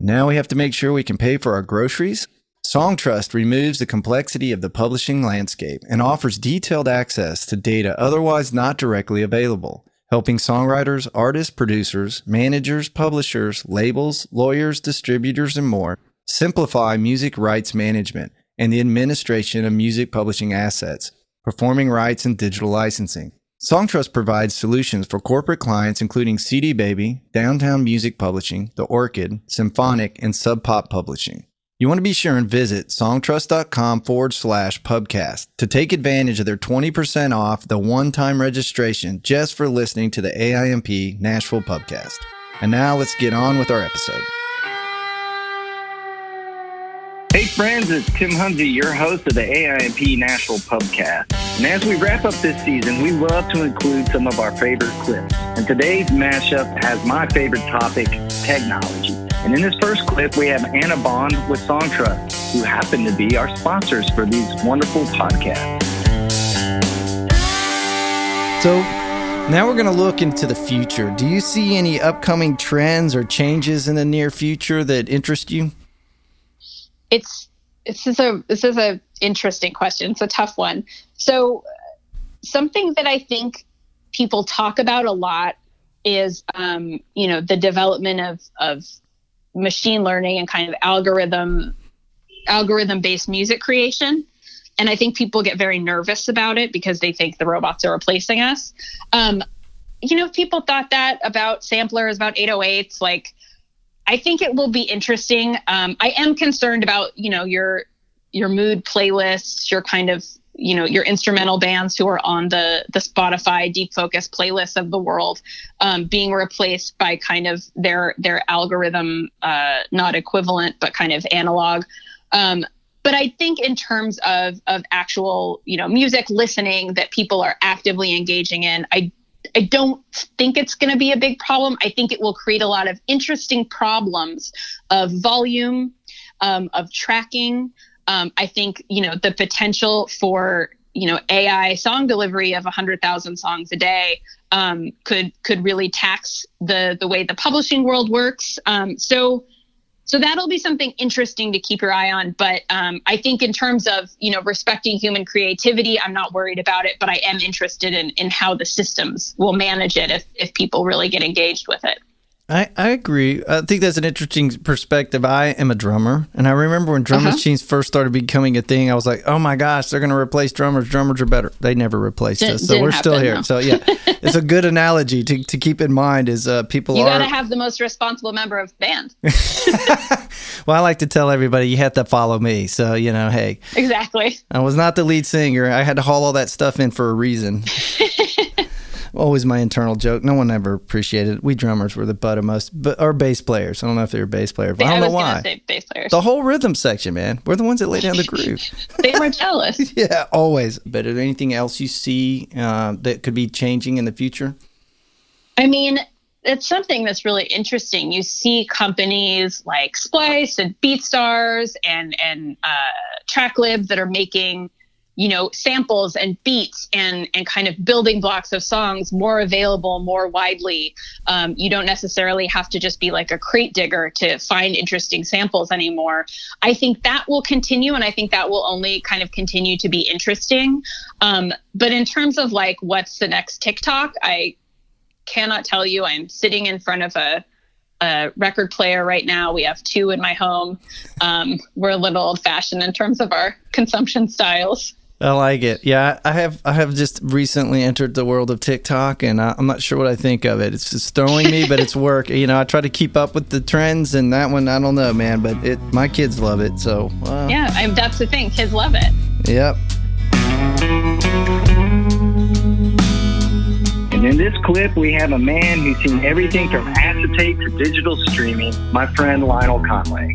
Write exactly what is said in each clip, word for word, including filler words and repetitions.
Now we have to make sure we can pay for our groceries? Songtrust removes the complexity of the publishing landscape and offers detailed access to data otherwise not directly available, helping songwriters, artists, producers, managers, publishers, labels, lawyers, distributors, and more simplify music rights management and the administration of music publishing assets, performing rights, and digital licensing. Songtrust provides solutions for corporate clients including C D Baby, Downtown Music Publishing, The Orchid, Symphonic, and Sub Pop Publishing. You want to be sure and visit songtrust.com forward slash pubcast to take advantage of their twenty percent off the one-time registration just for listening to the A I M P Nashville Pubcast. And now let's get on with our episode. Hey friends, it's Tim Hunzy, your host of the A I M P Nashville Pubcast. And as we wrap up this season, we love to include some of our favorite clips. And today's mashup has my favorite topic, technology. And in this first clip, we have Anna Bond with Songtrust, who happen to be our sponsors for these wonderful podcasts. So now we're going to look into the future. Do you see any upcoming trends or changes in the near future that interest you? It's this is a this is a interesting question. It's a tough one. So something that I think people talk about a lot is um, you know, the development of of machine learning and kind of algorithm algorithm based music creation. And I think people get very nervous about it because they think the robots are replacing us. Um, you know, people thought that about samplers, about eight oh eights, like. I think it will be interesting. Um, I am concerned about, you know, your your mood playlists, your kind of, you know, your instrumental bands who are on the the Spotify Deep Focus playlists of the world um, being replaced by kind of their their algorithm, uh, not equivalent, but kind of analog. Um, but I think in terms of of actual, you know, music listening that people are actively engaging in, I I don't think it's going to be a big problem. I think it will create a lot of interesting problems of volume, um, of tracking. Um, I think, you know, the potential for, you know, A I song delivery of one hundred thousand songs a day um, could could really tax the the way the publishing world works. Um, so so that'll be something interesting to keep your eye on. But um, I think in terms of, you know, respecting human creativity, I'm not worried about it, but I am interested in, in how the systems will manage it if, if people really get engaged with it. I, I agree. I think that's an interesting perspective. I am a drummer, and I remember when drum uh-huh. machines first started becoming a thing, I was like, oh my gosh, they're going to replace drummers. Drummers are better. They never replaced Didn't, us, so we're still happen, here. no. So yeah, it's a good analogy to, to keep in mind is uh, people you are... You got to have the most responsible member of the band. Well, I like to tell everybody you have to follow me. So, you know, hey. Exactly. I was not the lead singer. I had to haul all that stuff in for a reason. Always my internal joke. No one ever appreciated it. We drummers were the butt of most, but or bass players. I don't know if they were bass players, but I don't I know was why. Gonna say bass players. The whole rhythm section, man. We're the ones that lay down the groove. They were jealous. Yeah, always. But is there anything else you see uh, that could be changing in the future? I mean, it's something that's really interesting. You see companies like Splice and BeatStars and and uh, TrackLib that are making, you know, samples and beats and and kind of building blocks of songs more available more widely. Um, you don't necessarily have to just be like a crate digger to find interesting samples anymore. I think that will continue, and I think that will only kind of continue to be interesting. Um, but in terms of like what's the next TikTok, I cannot tell you. I'm sitting in front of a a record player right now. We have two in my home. Um, we're a little old fashioned in terms of our consumption styles. I like it. Yeah, I have I have just recently entered the world of TikTok, and I, I'm not sure what I think of it. It's just throwing me, but it's work. You know, I try to keep up with the trends, and that one, I don't know, man, but it my kids love it. So uh, yeah, I, that's the thing. Kids love it. Yep. And in this clip, we have a man who's seen everything from acetate to digital streaming, my friend Lionel Conway.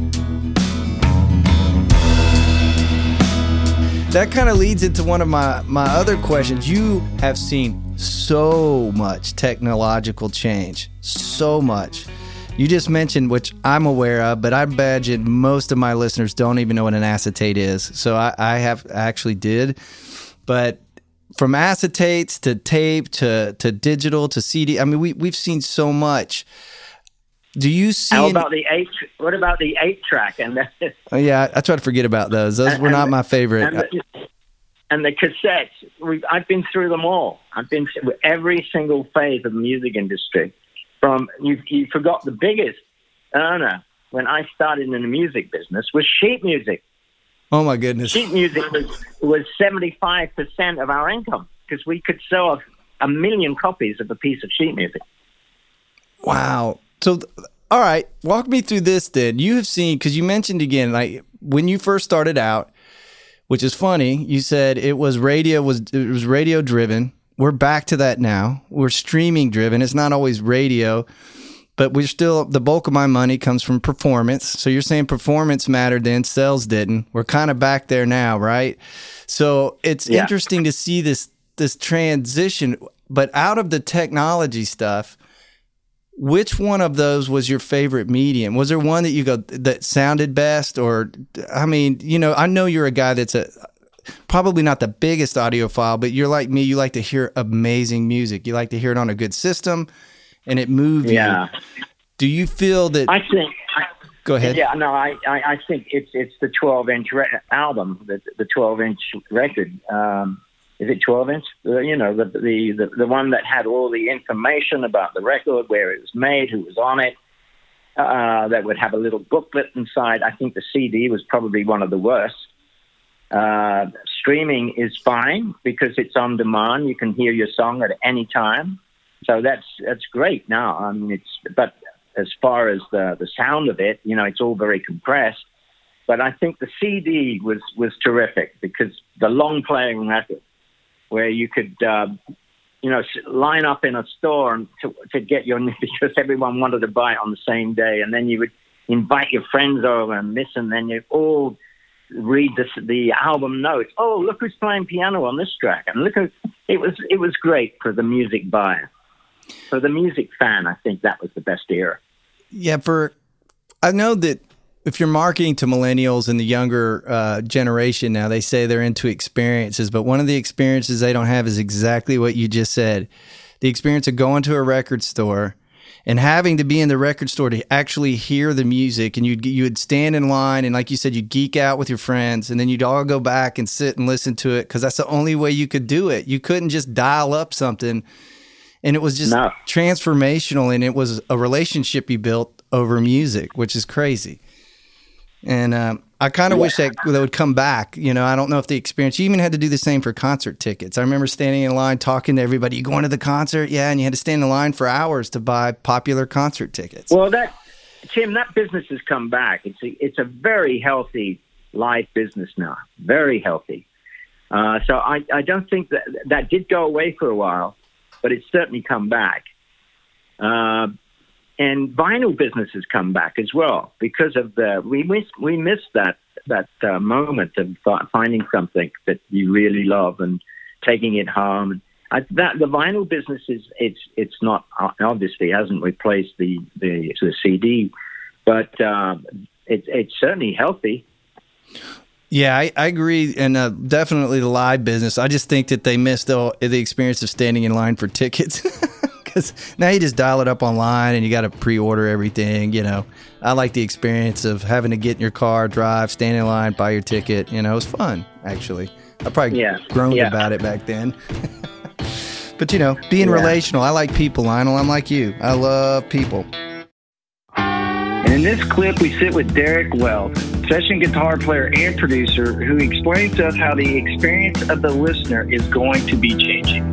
That kind of leads into one of my, my other questions. You have seen so much technological change, so much. You just mentioned, which I'm aware of, but I imagine most of my listeners don't even know what an acetate is. So I, I have I actually did. But from acetates to tape to, to digital to C D, I mean, we, we've seen so much. Do you see? How any- about the eight? What about the eight track and the? Oh, yeah, I, I try to forget about those. Those and, were not and my favorite. And the, and the cassettes. We've, I've been through them all. I've been through every single phase of the music industry. From you, you forgot the biggest earner when I started in the music business was sheet music. Oh my goodness! Sheet music was was seventy-five percent of our income because we could sell a, a million copies of a piece of sheet music. Wow. So, all right, walk me through this then. You have seen, because you mentioned again, like when you first started out, which is funny, you said it was radio was it was radio driven. We're back to that now. We're streaming driven. It's not always radio, but we're still, the bulk of my money comes from performance. So you're saying performance mattered then, sales didn't. We're kind of back there now, right? So it's yeah. interesting to see this this transition, but out of the technology stuff, which one of those was your favorite medium? Was there one that you go that sounded best? Or, I mean, you know, I know you're a guy that's a probably not the biggest audiophile, but you're like me. You like to hear amazing music. You like to hear it on a good system, and it moves yeah. you. Do you feel that? I think. I, go ahead. Yeah, no, I, I, I think it's it's the twelve inch re- album, the the twelve inch record. Um, Is it twelve inch? Uh, you know, the, the the the one that had all the information about the record, where it was made, who was on it. Uh, that would have a little booklet inside. I think the C D was probably one of the worst. Uh, streaming is fine because it's on demand. You can hear your song at any time, so that's that's great. Now, I mean, it's but as far as the the sound of it, you know, it's all very compressed. But I think the C D was was terrific because the long playing record, where you could, uh, you know, line up in a store and to, to get your, because everyone wanted to buy it on the same day. And then you would invite your friends over and listen. Then you all read this, the album notes. Oh, look who's playing piano on this track. And look, who, it was, it was great for the music buyer. For the music fan, I think that was the best era. Yeah, for, I know that if you're marketing to millennials and the younger uh, generation now, they say they're into experiences, but one of the experiences they don't have is exactly what you just said. The experience of going to a record store and having to be in the record store to actually hear the music, and you'd, you would stand in line, and like you said, you'd geek out with your friends, and then you'd all go back and sit and listen to it because that's the only way you could do it. You couldn't just dial up something, and it was just no. transformational, and it was a relationship you built over music, which is crazy. And um, I kind of yeah. wish that they would come back. You know, I don't know if the experience, you even had to do the same for concert tickets. I remember standing in line talking to everybody. You going to the concert? Yeah. And you had to stand in line for hours to buy popular concert tickets. Well, that, Tim, that business has come back. It's a, it's a very healthy live business now. Very healthy. Uh, so I, I don't think that that did go away for a while, but it's certainly come back. Uh, And vinyl business has come back as well because of the we miss we missed that that uh, moment of finding something that you really love and taking it home. I, that the vinyl business is it's it's not obviously hasn't replaced the the, the C D, but um, it, it's certainly healthy. Yeah, I, I agree, and uh, definitely the live business. I just think that they missed the, the experience of standing in line for tickets. Now you just dial it up online and you got to pre-order everything, you know. I like the experience of having to get in your car, drive, stand in line, buy your ticket. You know, it was fun, actually. I probably yeah. groaned yeah. about it back then. But, you know, being yeah. relational, I like people, Lionel. I'm like you. I love people. And in this clip, we sit with Derek Wells, session guitar player and producer, who explains to us how the experience of the listener is going to be changing.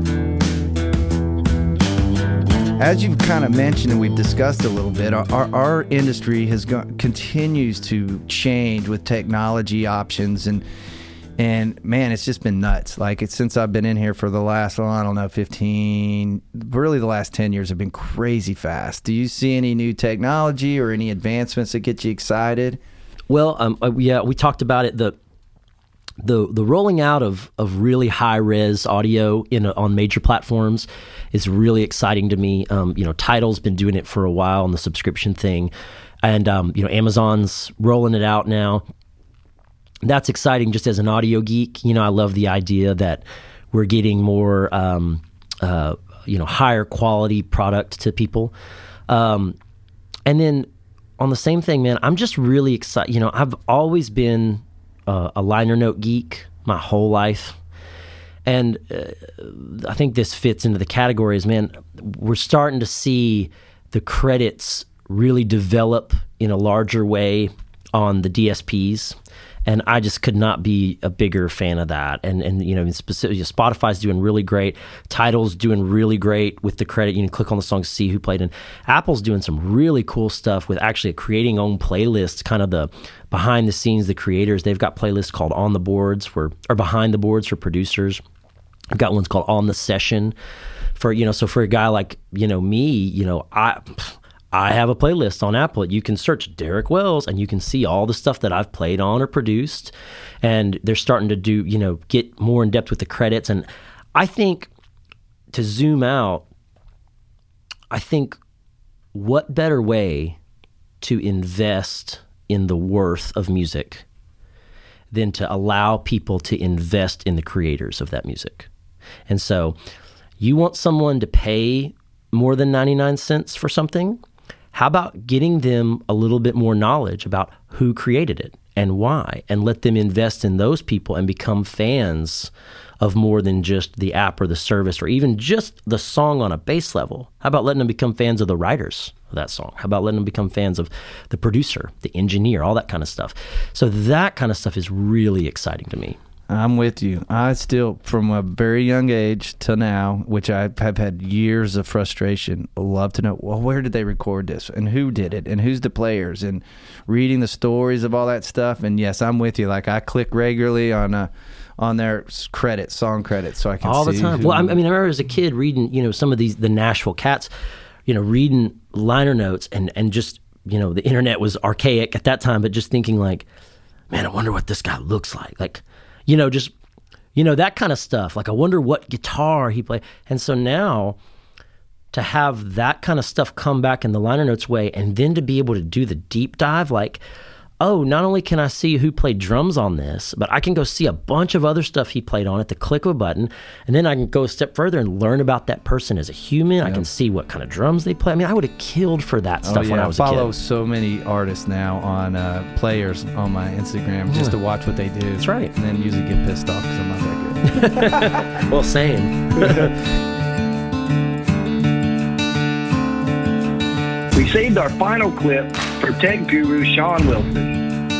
As you've kind of mentioned and we've discussed a little bit, our, our, our industry has gone, continues to change with technology options, and and man, it's just been nuts. Like it's since I've been in here for the last, well, I don't know, fifteen, really the last ten years have been crazy fast. Do you see any new technology or any advancements that get you excited? Well, um, yeah, we talked about it. The the the rolling out of of really high res audio in a, on major platforms is really exciting to me. Um, you know, Tidal's been doing it for a while on the subscription thing, and um, you know, Amazon's rolling it out now. That's exciting just as an audio geek. You know, I love the idea that we're getting more, um, uh, you know, higher quality product to people. Um, and then on the same thing, man, I'm just really excited. You know, I've always been uh, a liner note geek my whole life. And uh, I think this fits into the categories, man. We're starting to see the credits really develop in a larger way on the D S Ps. And I just could not be a bigger fan of that. And, and you know, specifically, Spotify's doing really great. Tidal's doing really great with the credit. You can click on the song to see who played. And Apple's doing some really cool stuff with actually creating own playlists, kind of the behind the scenes, the creators. They've got playlists called On the Boards for, or Behind the Boards for producers. I've got ones called On the Session for, you know, so for a guy like, you know, me, you know, I... I have a playlist on Apple. You can search Derek Wells and you can see all the stuff that I've played on or produced. And they're starting to do, you know, get more in depth with the credits. And I think to zoom out, I think what better way to invest in the worth of music than to allow people to invest in the creators of that music. And so you want someone to pay more than ninety-nine cents for something? How about getting them a little bit more knowledge about who created it and why, and let them invest in those people and become fans of more than just the app or the service or even just the song on a base level? How about letting them become fans of the writers of that song? How about letting them become fans of the producer, the engineer, all that kind of stuff? So that kind of stuff is really exciting to me. I'm with you. I still, from a very young age to now, which I have had years of frustration, love to know, well, where did they record this? And who did it? And who's the players? And reading the stories of all that stuff. And yes, I'm with you. Like, I click regularly on uh, on their credits, song credits, so I can all see the time. who... Well, I mean, I remember as a kid reading, you know, some of these, the Nashville Cats, you know, reading liner notes and, and just, you know, the internet was archaic at that time, but just thinking like, man, I wonder what this guy looks like. Like, you know, just, you know, that kind of stuff. Like, I wonder what guitar he played. And so now to have that kind of stuff come back in the liner notes way, and then to be able to do the deep dive, like, oh, not only can I see who played drums on this, but I can go see a bunch of other stuff he played on at the click of a button. And then I can go a step further and learn about that person as a human. Yep. I can see what kind of drums they play. I mean, I would have killed for that stuff oh, yeah. when I was I follow a kid. so many artists now on uh, players on my Instagram just yeah. to watch what they do. That's right. And then usually get pissed off because I'm not that good. Well, same. We saved our final clip for tech guru Sean Wilson.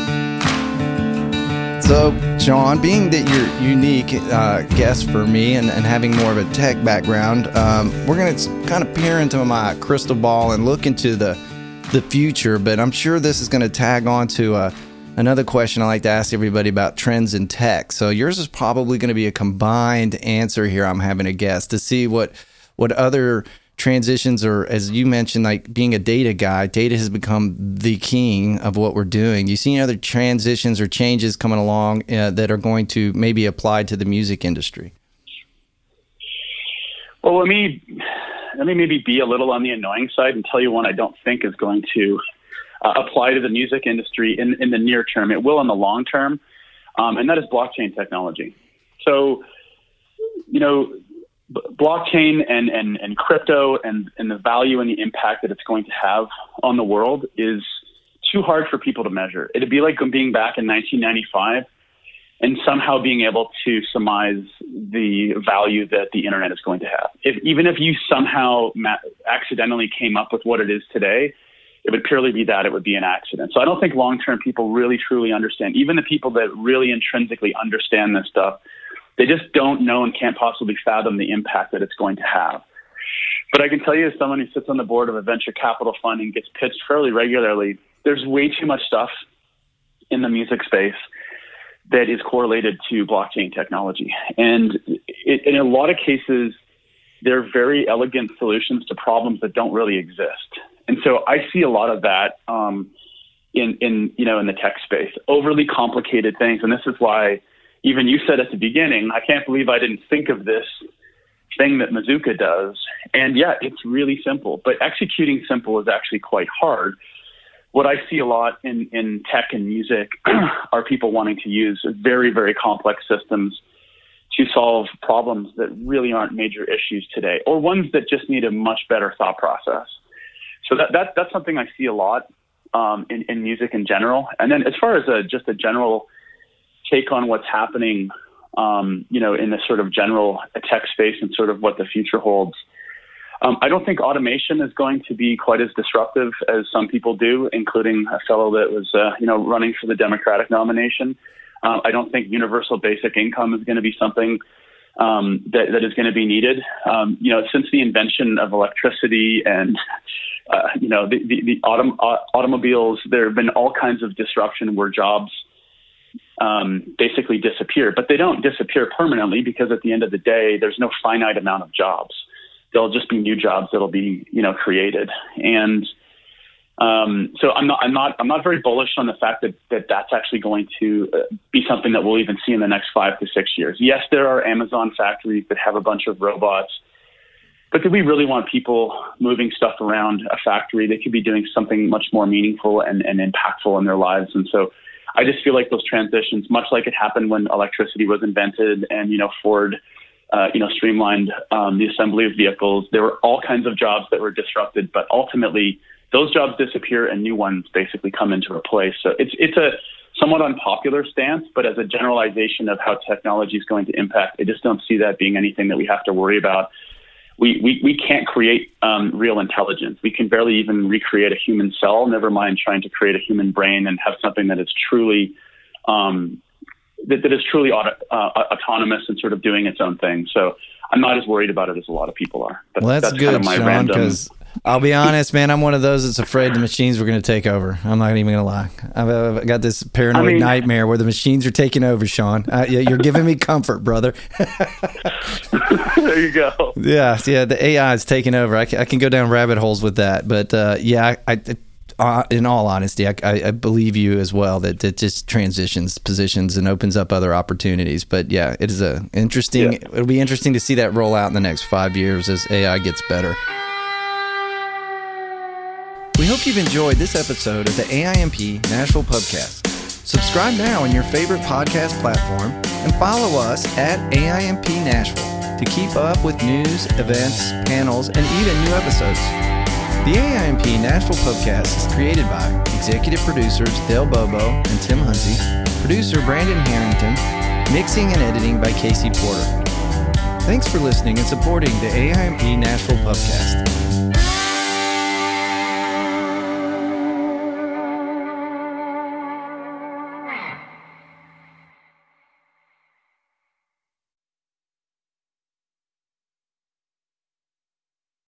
So, Sean, being that you're unique uh, guest for me and, and having more of a tech background, um, we're going to kind of peer into my crystal ball and look into the the future. But I'm sure this is going to tag on to uh, another question I like to ask everybody about trends in tech. So yours is probably going to be a combined answer here. I'm having a guess to see what what other transitions, or as you mentioned, like being a data guy, data has become the king of what we're doing. You see any other transitions or changes coming along uh, that are going to maybe apply to the music industry? Well, let me let me maybe be a little on the annoying side and tell you one I don't think is going to uh, apply to the music industry in, in the near term. It will in the long term, um, and that is blockchain technology. So, you know, blockchain and, and, and crypto and, and the value and the impact that it's going to have on the world is too hard for people to measure. It'd be like being back in nineteen ninety-five and somehow being able to surmise the value that the internet is going to have. If, even if you somehow ma- accidentally came up with what it is today, it would purely be that. It would be an accident. So I don't think long-term people really, truly understand. Even the people that really intrinsically understand this stuff, they just don't know and can't possibly fathom the impact that it's going to have. But I can tell you, as someone who sits on the board of a venture capital fund and gets pitched fairly regularly, there's way too much stuff in the music space that is correlated to blockchain technology. And it, in a lot of cases, they're very elegant solutions to problems that don't really exist. And so I see a lot of that um, in, in, you know, in the tech space, overly complicated things. And this is why even you said at the beginning, I can't believe I didn't think of this thing that Mazuka does. And yeah, it's really simple, but executing simple is actually quite hard. What I see a lot in, in tech and music are people wanting to use very, very complex systems to solve problems that really aren't major issues today, or ones that just need a much better thought process. so that, that that's something I see a lot um, in, in music in general. And then as far as a, just a general take on what's happening, um, you know, in the sort of general tech space and sort of what the future holds, um, I don't think automation is going to be quite as disruptive as some people do, including a fellow that was, uh, you know, running for the Democratic nomination. Uh, I don't think universal basic income is going to be something um, that, that is going to be needed. Um, you know, since the invention of electricity and, uh, you know, the, the, the autom- uh, automobiles, there have been all kinds of disruption where jobs um, basically disappear. But they don't disappear permanently because at the end of the day, there's no finite amount of jobs. There'll just be new jobs that'll be, you know, created. And Um, so I'm not, I'm not, I'm not very bullish on the fact that, that that's actually going to uh, be something that we'll even see in the next five to six years. Yes, there are Amazon factories that have a bunch of robots, but do we really want people moving stuff around a factory? They could be doing something much more meaningful and, and impactful in their lives. And so I just feel like those transitions, much like it happened when electricity was invented and, you know, Ford, uh, you know, streamlined um, the assembly of vehicles. There were all kinds of jobs that were disrupted, but ultimately those jobs disappear and new ones basically come into replace. So it's it's a somewhat unpopular stance, but as a generalization of how technology is going to impact, I just don't see that being anything that we have to worry about. We we, we can't create um, real intelligence. We can barely even recreate a human cell, never mind trying to create a human brain and have something that is truly um, that, that is truly auto, uh, autonomous and sort of doing its own thing. So I'm not as worried about it as a lot of people are. That's, well, that's, that's good, kind of Sean, because I'll be honest, man, I'm one of those that's afraid the machines were going to take over. I'm not even going to lie. I've, I've got this paranoid I mean, nightmare where the machines are taking over, Sean. Uh, you're giving me comfort, brother. There you go. Yeah, yeah, the A I is taking over. I can, I can go down rabbit holes with that. But, uh, yeah, I, I uh, in all honesty, I, I believe you as well that it just transitions positions and opens up other opportunities. But, yeah, it is a interesting. Yeah. It'll be interesting to see that roll out in the next five years as A I gets better. We hope you've enjoyed this episode of the A I M P Nashville Pubcast. Subscribe now on your favorite podcast platform and follow us at A I M P Nashville to keep up with news, events, panels, and even new episodes. The A I M P Nashville Pubcast is created by executive producers Dale Bobo and Tim Hunzi, producer Brandon Harrington, mixing and editing by Casey Porter. Thanks for listening and supporting the A I M P Nashville Pubcast.